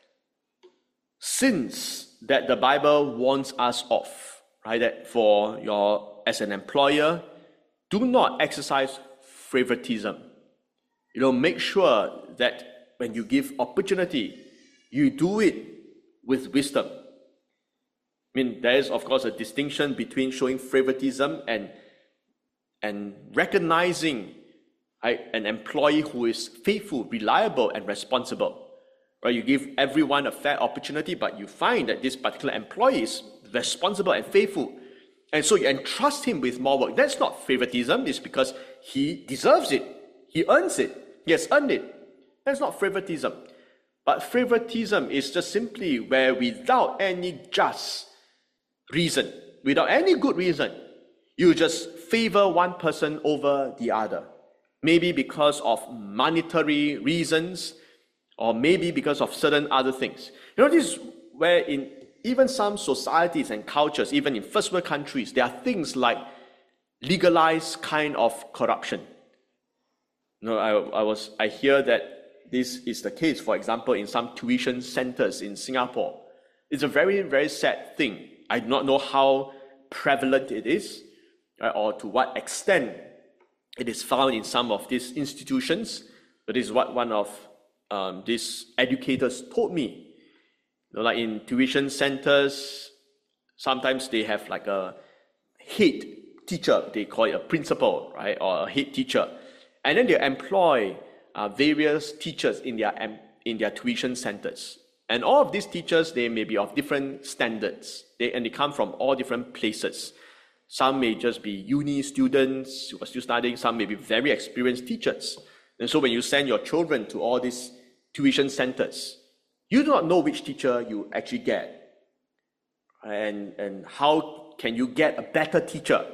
sins that the Bible warns us of, right? That as an employer, do not exercise favoritism. Make sure that when you give opportunity, you do it with wisdom. There is, of course, a distinction between showing favoritism and recognizing an employee who is faithful, reliable, and responsible. Right? You give everyone a fair opportunity, but you find that this particular employee is responsible and faithful. And so you entrust him with more work. That's not favoritism. It's because he deserves it. He earns it. He has earned it. That's not favoritism. But favoritism is just simply where without any just reason, without any good reason, you just favor one person over the other. Maybe because of monetary reasons, or maybe because of certain other things. This is where in even some societies and cultures, even in first world countries, there are things like legalized kind of corruption. I hear that this is the case, for example, in some tuition centers in Singapore. It's a very, very sad thing. I do not know how prevalent it is, or to what extent it is found in some of these institutions, but this is what one of these educators told me. Like in tuition centers, sometimes they have like a head teacher, they call it a principal, right, or a head teacher, and then they employ various teachers in their tuition centers. And all of these teachers, they may be of different standards, and they come from all different places. Some may just be uni students who are still studying, some may be very experienced teachers. And so when you send your children to all these tuition centers, you do not know which teacher you actually get. And how can you get a better teacher?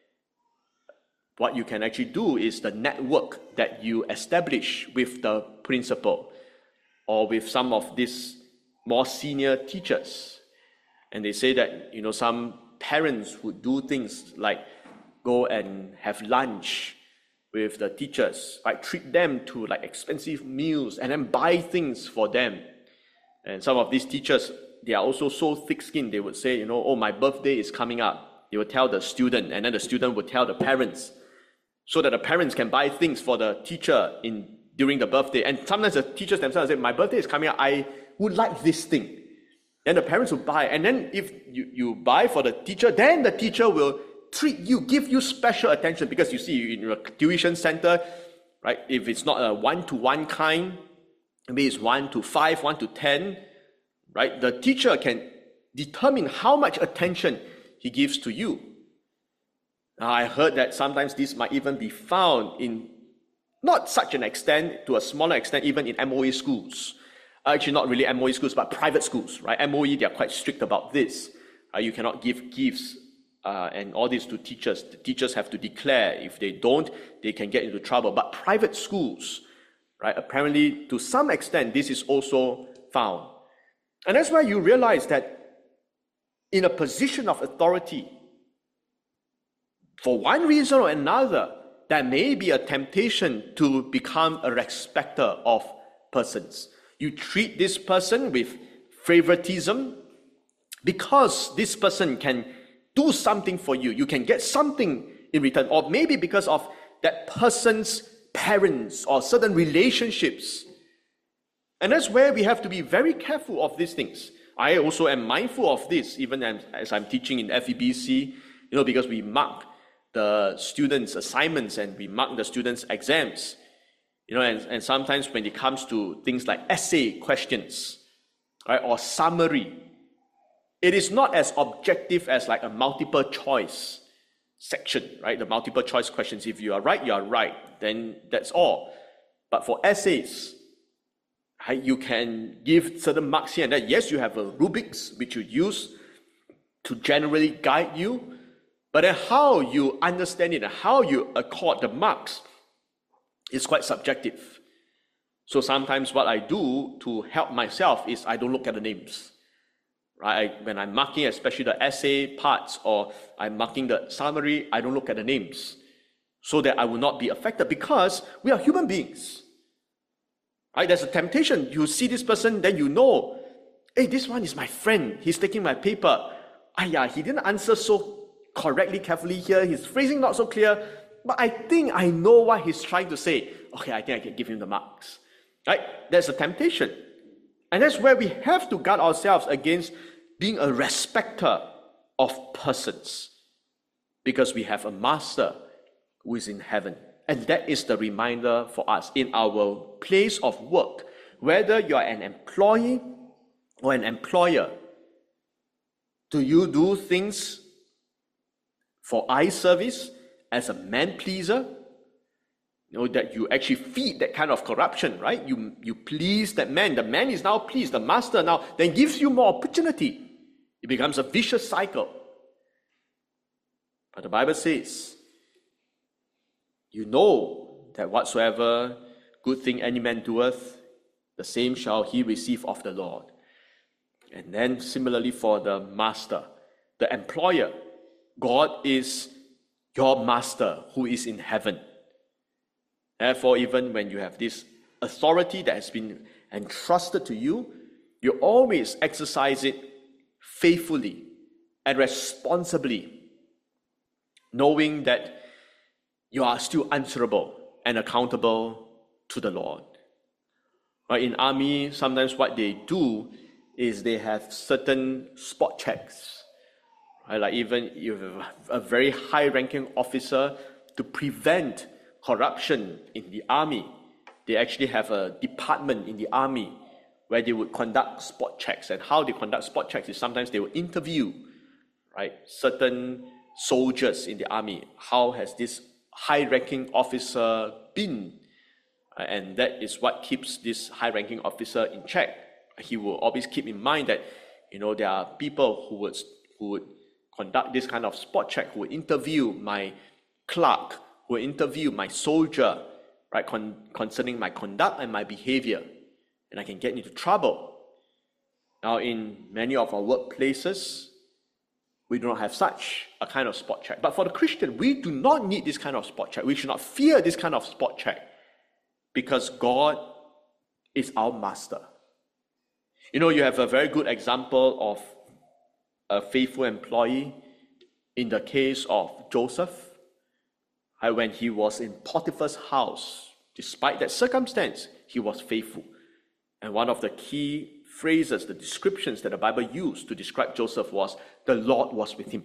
What you can actually do is the network that you establish with the principal or with some of these more senior teachers. And they say that, some parents would do things like go and have lunch with the teachers, right? Treat them to like expensive meals and then buy things for them. And some of these teachers, they are also so thick-skinned, they would say, oh, my birthday is coming up. They would tell the student, and then the student would tell the parents, so that the parents can buy things for the teacher during the birthday. And sometimes the teachers themselves say, my birthday is coming up, I would like this thing. Then the parents will buy. And then if you buy for the teacher, then the teacher will treat you, give you special attention. Because you see, in your tuition center, right, if it's not a one-to-one kind, maybe it's 1 to 5, 1 to 10, right, the teacher can determine how much attention he gives to you. Now, I heard that sometimes this might even be found in not such an extent, to a smaller extent, even in MOE schools. Actually, not really MOE schools, but private schools, right? MOE, they are quite strict about this. You cannot give gifts and all this to teachers. The teachers have to declare. If they don't, they can get into trouble. But private schools, right, apparently, to some extent, this is also found. And that's why you realize that in a position of authority, for one reason or another, there may be a temptation to become a respecter of persons. You treat this person with favoritism because this person can do something for you. You can get something in return, or maybe because of that person's parents or certain relationships. And that's where we have to be very careful of these things. I also am mindful of this, even as I'm teaching in FEBC, because we mark the students' assignments and we mark the students' exams. And sometimes when it comes to things like essay questions, right, or summary, it is not as objective as like a multiple choice. section, right? The multiple choice questions. If you are right, then that's all. But for essays, right, you can give certain marks here and there. Yes, you have a rubrics which you use to generally guide you, but then how you understand it and how you accord the marks is quite subjective. So sometimes what I do to help myself is I don't look at the names. Right? When I'm marking, especially the essay parts or I'm marking the summary, I don't look at the names so that I will not be affected, because we are human beings. Right? There's a temptation. You see this person, then you know, hey, this one is my friend. He's taking my paper. He didn't answer so correctly, carefully here. His phrasing not so clear, but I think I know what he's trying to say. Okay, I think I can give him the marks. Right? There's a temptation. And that's where we have to guard ourselves against being a respecter of persons, because we have a master who is in heaven. And that is the reminder for us in our place of work, whether you are an employee or an employer. Do you do things for eye service as a man pleaser? You know, that you actually feed that kind of corruption, right? You please that man. The man is now pleased. The master now then gives you more opportunity. It becomes a vicious cycle. But the Bible says, you know that whatsoever good thing any man doeth, the same shall he receive of the Lord. And then similarly for the master, the employer, God is your master who is in heaven. Therefore, even when you have this authority that has been entrusted to you, you always exercise it faithfully and responsibly, knowing that you are still answerable and accountable to the Lord. Right? In army, sometimes what they do is they have certain spot checks. Right? Like even you have a very high-ranking officer, to prevent corruption in the army, they actually have a department in the army where they would conduct spot checks. And how they conduct spot checks is sometimes they will interview, right, certain soldiers in the army. How has this high-ranking officer been? And that is what keeps this high-ranking officer in check. He will always keep in mind that, you know, there are people who would conduct this kind of spot check, who would interview my clerk, who will interview my soldier, right, concerning my conduct and my behavior, and I can get into trouble. Now, in many of our workplaces, we do not have such a kind of spot check. But for the Christian, we do not need this kind of spot check. We should not fear this kind of spot check, because God is our master. You know, you have a very good example of a faithful employee in the case of Joseph. When he was in Potiphar's house, despite that circumstance, he was faithful. And one of the key phrases, the descriptions that the Bible used to describe Joseph was, the Lord was with him.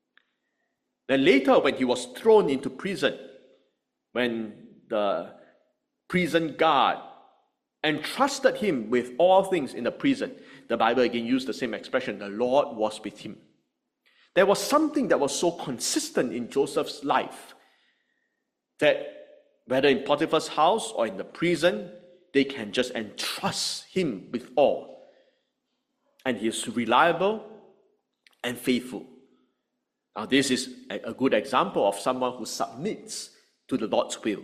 Then later, when he was thrown into prison, when the prison guard entrusted him with all things in the prison, the Bible again used the same expression, the Lord was with him. There was something that was so consistent in Joseph's life, that whether in Potiphar's house or in the prison, they can just entrust him with all. And he is reliable and faithful. Now, this is a good example of someone who submits to the Lord's will.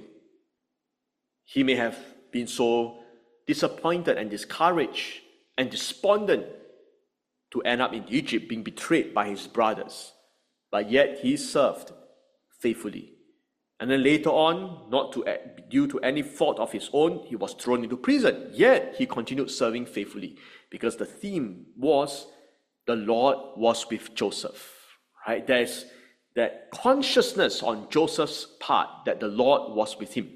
He may have been so disappointed and discouraged and despondent to end up in Egypt being betrayed by his brothers, but yet he served faithfully. And then later on, not due to any fault of his own, he was thrown into prison. Yet he continued serving faithfully, because the theme was the Lord was with Joseph. Right? There's that consciousness on Joseph's part that the Lord was with him.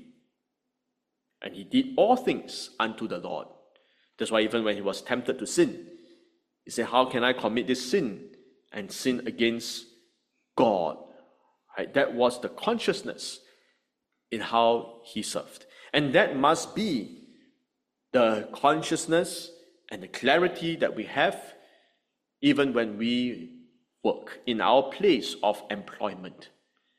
And he did all things unto the Lord. That's why even when he was tempted to sin, he said, how can I commit this sin and sin against God? Right? That was the consciousness in how he served. And that must be the consciousness and the clarity that we have even when we work in our place of employment.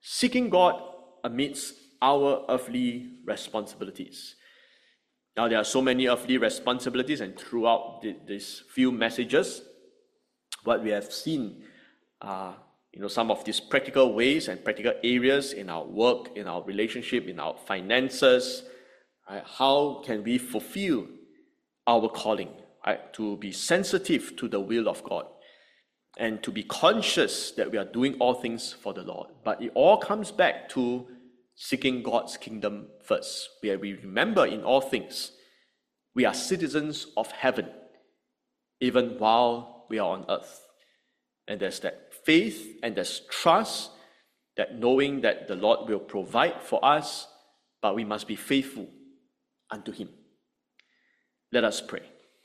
seeking God amidst our earthly responsibilities. Now, there are so many earthly responsibilities, and throughout these few messages, what we have seen are some of these practical ways and practical areas in our work, in our relationship, in our finances. Right? How can we fulfill our calling? Right? To be sensitive to the will of God and to be conscious that we are doing all things for the Lord. But it all comes back to seeking God's kingdom first, where we remember in all things we are citizens of heaven, even while we are on earth. And there's that faith and there's trust, that knowing that the Lord will provide for us, but we must be faithful unto Him. Let us pray.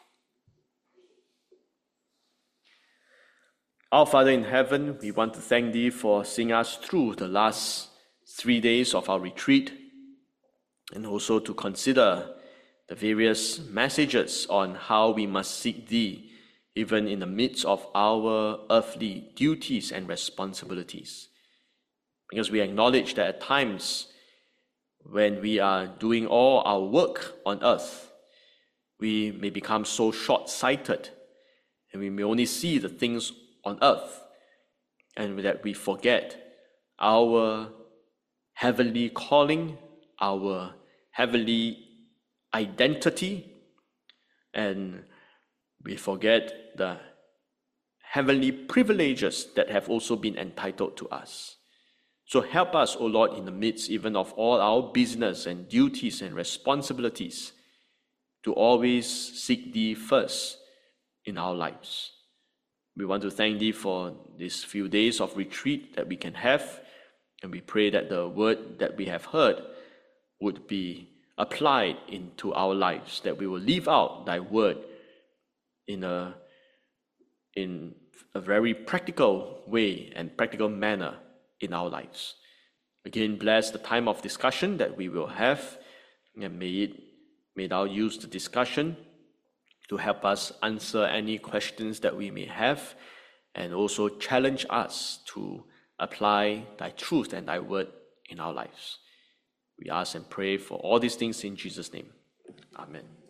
Our Father in heaven, we want to thank Thee for seeing us through the last 3 days of our retreat, and also to consider the various messages on how we must seek Thee even in the midst of our earthly duties and responsibilities. Because we acknowledge that at times when we are doing all our work on earth, we may become so short-sighted and we may only see the things on earth, and that we forget our heavenly calling, our heavenly identity, and we forget the heavenly privileges that have also been entitled to us. So help us, O Lord, in the midst even of all our business and duties and responsibilities, to always seek Thee first in our lives. We want to thank Thee for these few days of retreat that we can have, and we pray that the word that we have heard would be applied into our lives, that we will live out Thy word in a very practical way and practical manner in our lives. Again, bless the time of discussion that we will have, and may Thou use the discussion to help us answer any questions that we may have, and also challenge us to apply Thy truth and Thy word in our lives. We ask and pray for all these things in Jesus' name. Amen.